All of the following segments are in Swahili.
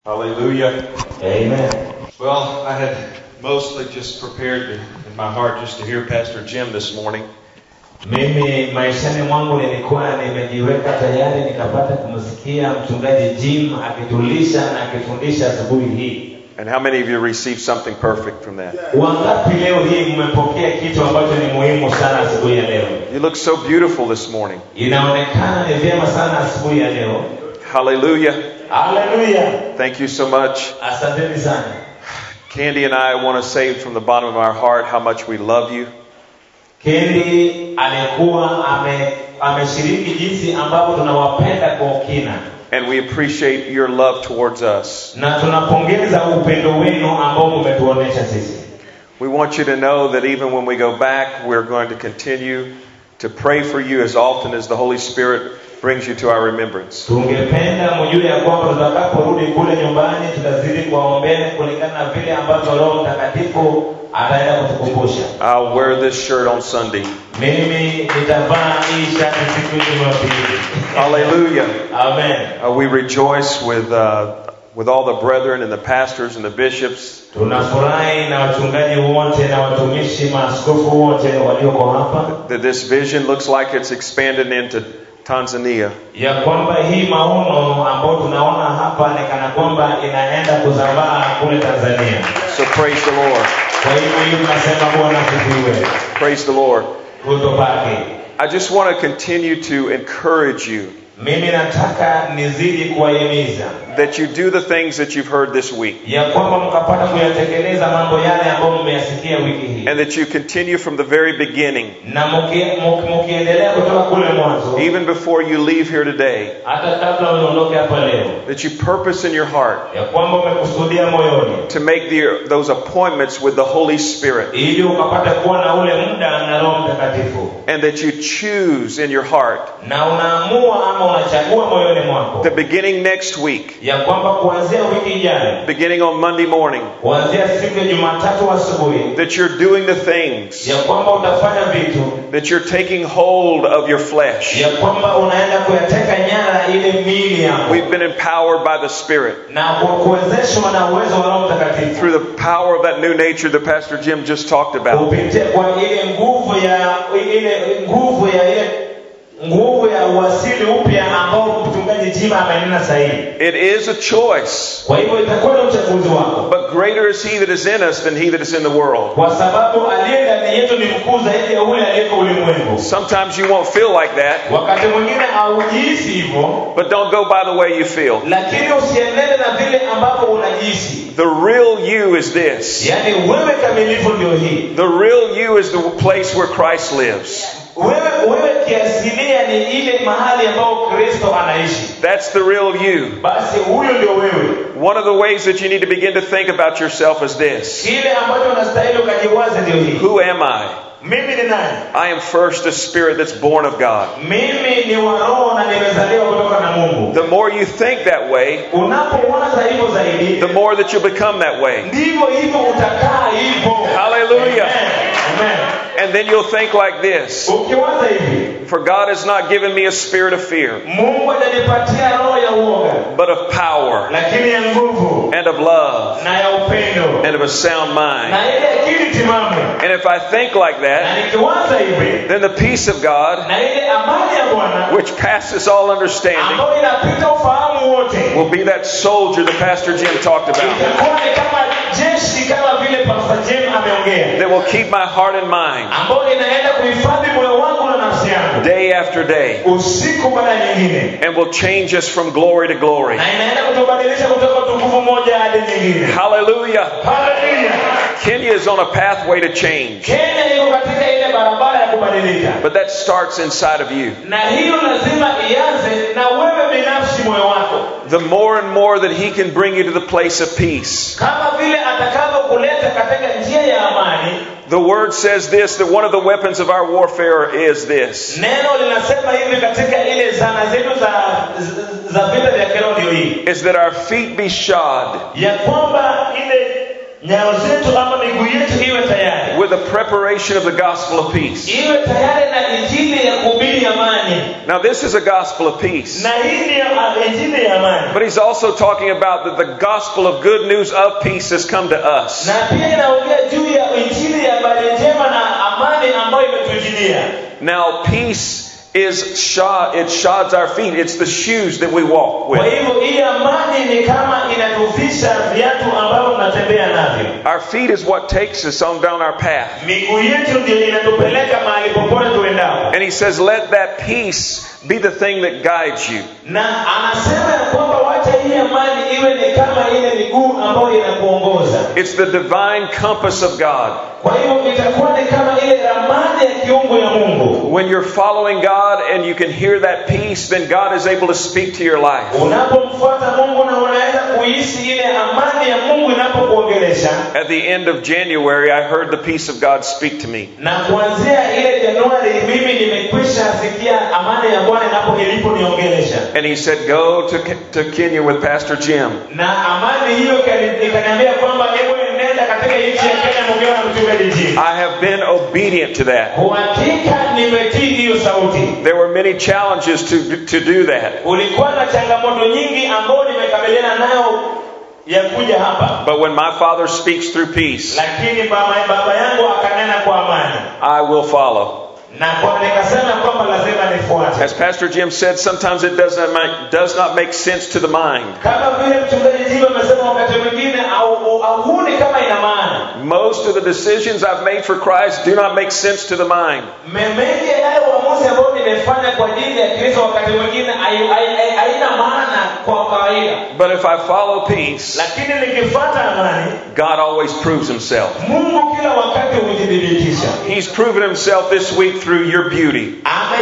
Hallelujah. Amen. Well, I had mostly just prepared in my heart just to hear Pastor Jim this morning. Mimi maishani mwangu nilikuwa nimejiweka tayari nikapata kumsikia mchungaji Jim akitulisha na akifundisha asubuhi hii. And how many of you received something perfect from that? Wangapi leo hii mmepokea kitu ambacho ni muhimu sana asubuhi ya leo? You look so beautiful this morning. Inaonekana ni vyema sana asubuhi ya leo. Hallelujah. Hallelujah. Thank you so much. Asanteni sana. Candy and I want to say from the bottom of our heart how much we love you. Candy alikuwa ameshiriki jinsi ambavyo tunawapenda kwa kina. And we appreciate your love towards us. Na tunapongeza upendo wenu ambao mmetuonesha sisi. We want you to know that even when we go back, we're going to continue to pray for you as often as the Holy Spirit brings you to our remembrance. Tungependa mjue ya kwamba tutakaporudi kule nyumbani tutazidi kuwaombea kulingana na vile ambavyo Roho Mtakatifu ataenda kutukumbusha. I'll wear this shirt on Sunday. Mimi nitavaa hii shati siku ya Jumapili. Hallelujah. Amen. We rejoice with all the brethren and the pastors and the bishops. Tunafurahi na wachungaji wote na watumishi maaskofu wote walioko hapa. That this vision looks like it's expanded into Tanzania. Ya kwamba hii maono ambayo tunaona hapa ni kana kwamba inaenda kuzambaa kule Tanzania. So praise the Lord. Kwa hivyo tunasema Bwana asifiwe. Praise the Lord. Kutopaki. I just want to continue to encourage you. Mimi nataka nizidi kuwahimiza that you do the things that you've heard this week. Ya kwamba mkapata kuyatekeleza mambo yale ambayo mmeyasikia wiki hii. And that you continue from the very beginning. Na mkiendelea kutoka kule mwanzo. Even before you leave here today. Hata kabla uondoke hapa leo. That you purpose in your heart. Ya kwamba umekusudia moyoni. To make those appointments with the Holy Spirit. Ili ukapata kuwa na ule muda na Roho Mtakatifu. And that you choose in your heart. Na unaamua ama unachagua moyoni mwako. The beginning next week. Ya kwamba kuanzia wiki ijayo. Beginning on Monday morning. Kuanzia siku ya Jumatatu asubuhi. That you're doing the things. Ya kwamba utafanya vitu. That you're taking hold of your flesh. Ya kwamba unaenda kuyateka nyara ile miili yako. We've been empowered by the Spirit. Na kuwezeshwa na uwezo wa Roho Mtakatifu. Through the power of that new nature that Pastor Jim just talked about. Kupitia kwa ile nguvu ya uasili upya ambao mchungaji Jim amenena sahihi. It is a choice. Kwa hivyo itakuwa ni uchaguzi wako. But greater is he that is in us than he that is in the world. Kwa sababu aliye ndani yetu ni mkuu zaidi ya yule aliyeko ulimwengu. Sometimes you won't feel like that. Wakati mwingine haujihisi hivyo. But don't go by the way you feel. Lakini usienende na vile ambavyo unajihisi. The real you is this. Yaani wewe kamilifu ndio hii. The real you is the place where Christ lives. Wewe kiasilia ni ile mahali ambao Kristo anaishi. That's the real you. Basi huyo ndio wewe. One of the ways that you need to begin to think about yourself is this. Kile ambacho unastahili ukajiwaze ndio hii. Who am I? Mimi ni nani? I am first a spirit that's born of God. Mimi ni wa roho na nimezaliwa kutoka na Mungu. The more you think that way, unapowaza hivyo zaidi, the more that you become that way. Ndivyo hivyo utakaa hivyo. Hallelujah. Amen. And then you'll think like this. Ukiwaza hivi, for God has not given me a spirit of fear, Mungu hajanipatia roho ya uoga, but of power, lakini ya nguvu, and of love, na ya upendo, and of a sound mind. na ile akili timamu. And if I think like that, na nikiwaza hivi, then the peace of God, na ile amani ya Bwana, which passes all understanding, ambayo inapita ufahamu wote, will be that soldier that Pastor Jim talked about. Itakuwa ni kama jeshi, kama vile Pastor Jim ameongea, that will keep my heart and mind, ambayo inaenda kuhifadhi moyo wangu na nafsi yangu, day after day, usiku baada nyingine, and will change us from glory to glory. na inaenda kutubadilisha kutoka utukufu moja hadi nyingine. Hallelujah. Hallelujah. Kenya is on a pathway to change. Kenya iko katika ile barabara ya kubadilika. But that starts inside of you. Na hiyo lazima ianze na wewe binafsi, moyo wako. The more and more that he can bring you to the place of peace. Kama vile atakavyokuleta katika njia ya amani. The word says this, that one of the weapons of our warfare is this. Neno linasema hivi katika ile zana zetu za vita vya kiroho ndio hii. Is that our feet be shod. Ya kwamba ile nyayo zetu ama miguu yetu iwe tayari with the preparation of the gospel of peace. iwe tayari na injili ya kuhubiri amani. Now this is a gospel of peace. Na hii ni injili ya amani. But he's also talking about that the gospel of good news of peace has come to us. Na pia inaongea juu ya injili ya habari njema na amani ambayo imetujilia. Now peace is shod, it shods our feet. It's the shoes that we walk Kwa with. hivyo hii amani ni kama inatuvisha viatu ambavyo tunatembea navyo. Our feet is what takes us on down our path. Miguu yetu ndio inatupeleka mahali popote tuendao. And he says, let that peace be the thing that guides you. Na anasema ya kwamba wacha hii amani iwe ni kama ile miguu ambayo inakuongoza. It's the divine compass of God. Kwa hivyo itakuwa ni kama ile ramani ya kiungu ya Mungu. When you're following God and you can hear that peace, then God is able to speak to your life. Unapomfuata Mungu na unaweza kuishi ile amani ya Mungu inapokuongelesha. At the end of January, I heard the peace of God speak to me. Na kuanzia ile Januari mimi nimekwisha sikia amani ya Bwana iliponiongelesha. And he said, go to Kenya with Pastor Jim. Na amani hiyo ikaniambia kwamba hebu nenda katika nchi ya Kenya mkiwa na mchungaji Jim. I have been obedient to that. Hakika nimetii hiyo sauti. There were many challenges to do that. Ulikuwa na changamoto nyingi ambazo nimekabiliana nayo ya kuja hapa. But when my Father speaks through peace, Lakini baba yangu akanena kwa amani. I will follow. Na kwa nikasema kwamba lazima nifuate. As Pastor Jim said, sometimes it does not make sense to the mind. Kama vile mchungaji Jim amesema wakati mwingine au huni kama ina maana. Most of the decisions I've made for Christ do not make sense to the mind. Mengi ya uamuzi ambao nimefanya kwa ajili ya Kristo wakati mwingine haina maana kwa kawaida. But if I follow peace, Lakini nikifuata amani, God always proves himself. Mungu kila wakati hujidhibitisha. He's proven himself this week through your beauty.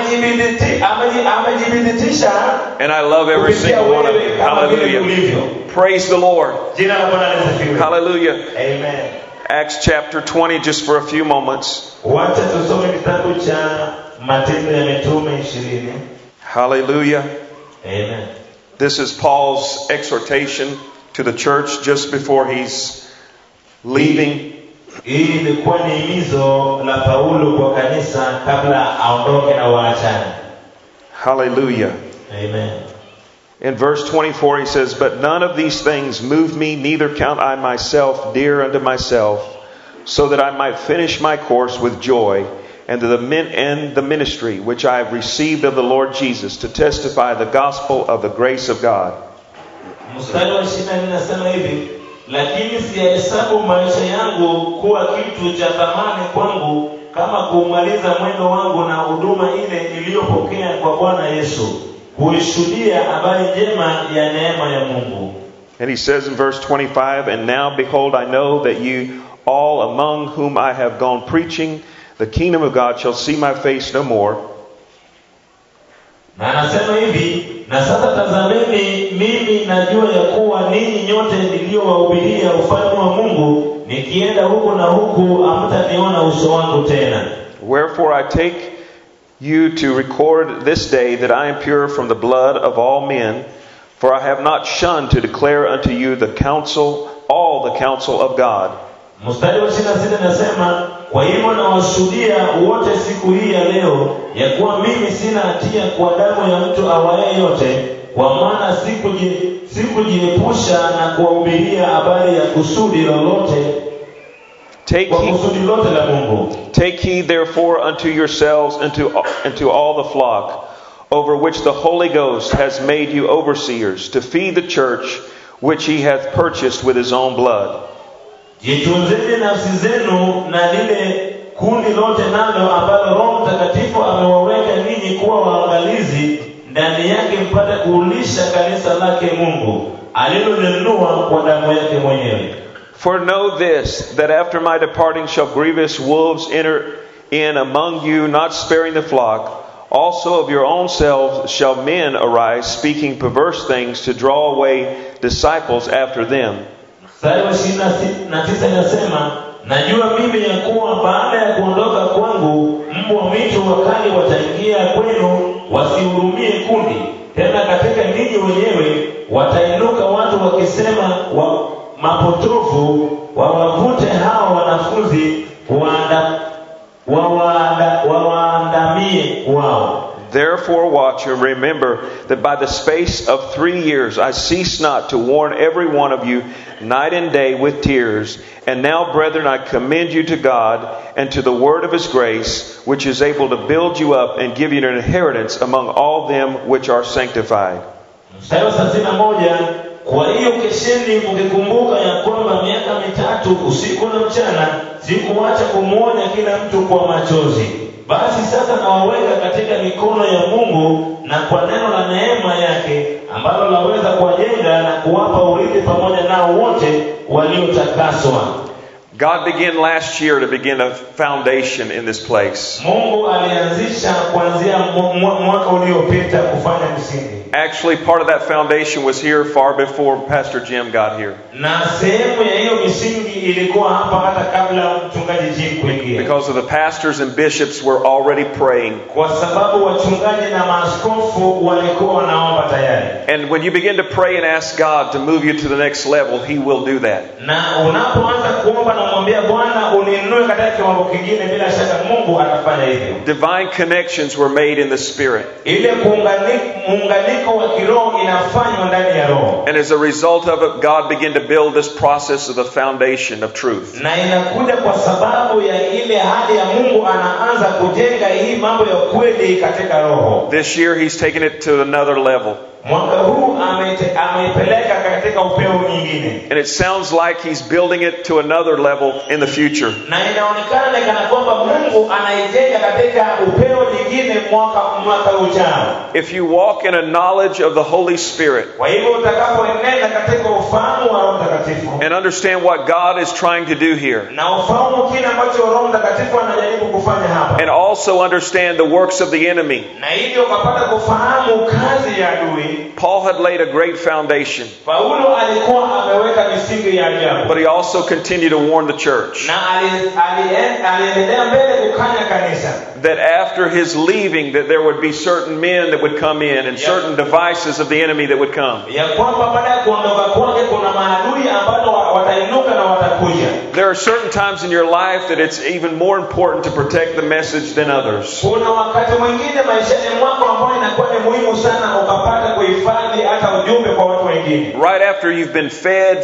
Amejidhibitisha. And I love every single one of you. Hallelujah. Praise the Lord. Hallelujah. Amen. Acts chapter 20, just for a few moments. Wacha tusome kitabu cha Matendo ya Mitume 20. Hallelujah. Amen. This is Paul's exhortation to the church just before he's leaving. Hii ilikuwa ni himizo la Paulo kwa kanisa kabla aondoke na waachane. Hallelujah. Amen. In verse 24 he says, but none of these things move me, neither count I myself dear unto myself, so that I might finish my course with joy, and the ministry which I have received of the Lord Jesus, to testify the gospel of the grace of God. Mstari wa 24 nasema hivi, lakini siyahesabu maisha yangu kuwa kitu cha thamani kwangu, kama kuumaliza mwendo wangu na huduma ile niliyopokea kwa Bwana Yesu, kuishuhudia habari njema ya neema ya Mungu. And he says in verse 25, and now behold, I know that you all among whom I have gone preaching the kingdom of God shall see my face no more. Na anasema hivi, na sasa tazameni, mimi najua ya kuwa ninyi nyote niliowahubiria ufalme wa Mungu, nikienda huku na huku hamtaniona uso wangu tena. Wherefore I take you to record this day that I am pure from the blood of all men, for I have not shunned to declare unto you all the counsel of God. Mstari wa 26 nasema, kwa hivyo nawashuhudia wote siku hii ya leo ya kuwa mimi sina hatia kwa damu ya mtu awaye yote, kwa maana sikujiepusha na kuwahubiria habari ya kusudi lolote la Mungu. Take heed therefore unto yourselves and to all the flock, over which the Holy Ghost has made you overseers, to feed the church which he hath purchased with his own blood. Jitunzeni nafsi zenu na lile kundi lote nalo ambalo Roho Mtakatifu amewaweka ninyi kuwa waangalizi ndani yake, mpate kuulisha kanisa lake Mungu alilonunua kwa damu yake mwenyewe. For know this, that after my departing shall grievous wolves enter in among you, not sparing the flock. Also of your own selves shall men arise, speaking perverse things, to draw away disciples after them. Mstari wa 29 inasema, najua mimi ya kuwa baada ya kuondoka kwangu, mbwa mwitu wakali wataingia kwenu, wasihurumie kundi. Tena katika ninyi wenyewe watainuka watu wakisema mapotofu, wawavute hao wanafunzi wawaandamie wao. Therefore watch and remember that by the space of 3 years I cease not to warn every one of you night and day with tears. And now, brethren, I commend you to God and to the word of His grace, which is able to build you up and give you an inheritance among all them which are sanctified. Mstari wa 31, kwa hiyo kesheni mkikumbuka ya kwamba miaka 3 usiku na mchana sikuacha kumwonya kila mtu kwa machozi. Basi sasa nawaweka katika mikono ya Mungu na kwa neno la neema yake ambalo laweza kuwajenga na kuwapa urithi pamoja nao wote waliotakaswa. God began last year to begin a foundation in this place. Mungu alianzisha kuanzia mwaka uliopita kufanya msingi. Actually, part of that foundation was here far before Pastor Jim got here. Na sehemu ya hiyo misingi ilikuwa hapa hata kabla mchungaji Jim kuingia. Because of the pastors and bishops were already praying. Kwa sababu wachungaji na maaskofu walikuwa wanaomba tayari. And when you begin to pray and ask God to move you to the next level, He will do that. Na unapoanza kuomba na kumwambia Bwana uninue katika kiwango kingine, bila shaka Mungu atafanya hivyo. Divine connections were made in the Spirit. Ile muunganiko wa kiroho inafanywa ndani ya roho. And as a result of it, God began to build this process of the foundation of truth. Na inakuja kwa sababu ya ile hali ya Mungu anaanza kujenga hii mambo ya kweli katika roho. This year He's taken it to another level. Mwaka huu ameipeleka katika upeo mwingine. And it sounds like He's building it to another level in the future. Na inaonekana kana kwamba Mungu anaijenga katika upeo mwingine mwaka ujao. If you walk in a knowledge of the Holy Spirit, Kwa hivyo utakapoenenda katika ufahamu wa Roho Mtakatifu, and understand what God is trying to do here, na ufahamu kile ambacho Roho Mtakatifu anajaribu kufanya hapa, and also understand the works of the enemy, na hivyo ukapata kufahamu kazi ya adui. Paul had laid a great foundation. Paulo alikuwa ameweka misingi ya ajabu. But he also continued to warn the church Na aliendelea mbele kukanya kanisa. that after his leaving that there would be certain men that would come in and certain devices of the enemy that would come. Ya kwamba baada ya kuondoka kwake kuna maadui ambao watainuka na watakuja. There are certain times in your life that it's even more important to protect the message than others. Kuna wakati mwingine maishani mwako ambao inakuwa ni muhimu sana ukapata kuhifadhi hata ujumbe kwa watu wengine. Right after you've been fed.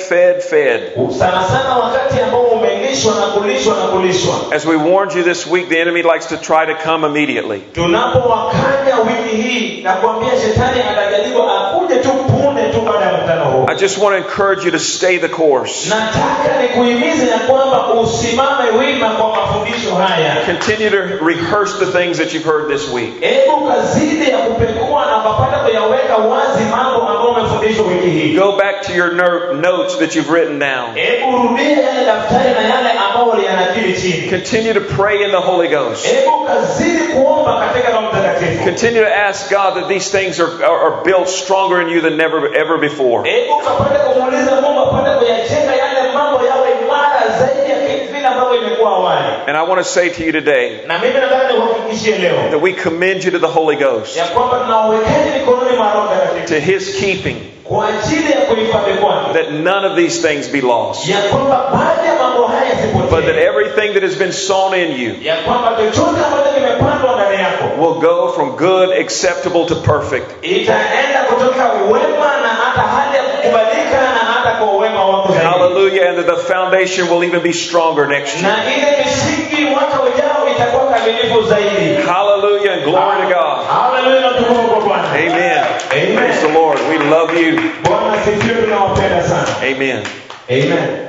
Sana sana wakati ambao umelishwa na kulishwa. As we warned you this week, the enemy likes to try to come immediately. Tunapowakanya wiki hii na kuambia shetani atajaribu akuje tu punde tu baada ya mkutano huu. I just want to encourage you to stay the course. Nataka nikuhimize ya kwamba usimame wima kwa mafundisho haya. Continue to rehearse the things that you've heard this week. Hebu kazidi ya kupekua na kupata kuyaweka wazi mambo ambayo umefundishwa wiki hii. Go back to your notes that you've written down. Hebu rudia yale daftari na yale ambayo uliyanakili chini. Continue to pray in the Holy Ghost. Hebu kazidi kuomba katika Roho Mtakatifu. Continue to ask God that these things are built stronger in you than ever before. Hebu kapata kumuuliza Mungu apate kuyajenga yale mambo yawe imara zaidi ya vile ambavyo imekuwa awali. And I want to say to you today Na mimi nataka nikuhakikishie leo that we commend you to the Holy Ghost, ya kwamba tunawawekeni mikononi mwa Roho Mtakatifu to His keeping, kwa ajili ya kuhifadhi kwake, that none of these things be lost, ya kwamba baadhi ya mambo haya yasipotee, but that everything that has been sown in you ya kwamba chochote ambacho kimepandwa ndani yako will go from good, acceptable to perfect. itaenda kutoka wema na hata hali ya kukubalika na hata kwa wema wako zaidi. Hallelujah. And that the foundation will even be stronger next year. Na ile misingi mwaka ujao itakuwa kamilifu zaidi. Hallelujah and glory to God. Hallelujah na tukufu kwa Bwana. Amen. Amen. Praise the Lord. We love you. Bwana sifiwe, tunawapenda sana. Amen. Amen.